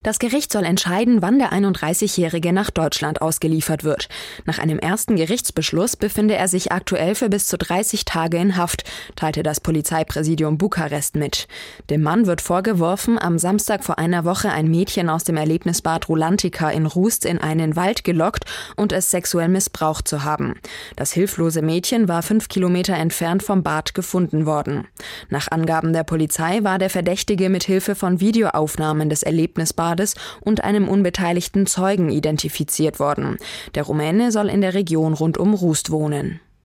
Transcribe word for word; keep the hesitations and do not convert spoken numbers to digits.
Das Gericht soll entscheiden, wann der einunddreißigjährige nach Deutschland ausgeliefert wird. Nach einem ersten Gerichtsbeschluss befinde er sich aktuell für bis zu dreißig Tage in Haft, teilte das Polizeipräsidium Bukarest mit. Dem Mann wird vorgeworfen, am Samstag vor einer Woche ein Mädchen aus dem Erlebnisbad Rulantica in Rust in einen Wald gelockt und es sexuell missbraucht zu haben. Das hilflose Mädchen war fünf Kilometer entfernt vom Bad gefunden worden. Nach Angaben der Polizei war der Verdächtige mit Hilfe von Videoaufnahmen des Erlebnisbades und einem unbeteiligten Zeugen identifiziert worden. Der Rumäne soll in der Region rund um Rust wohnen.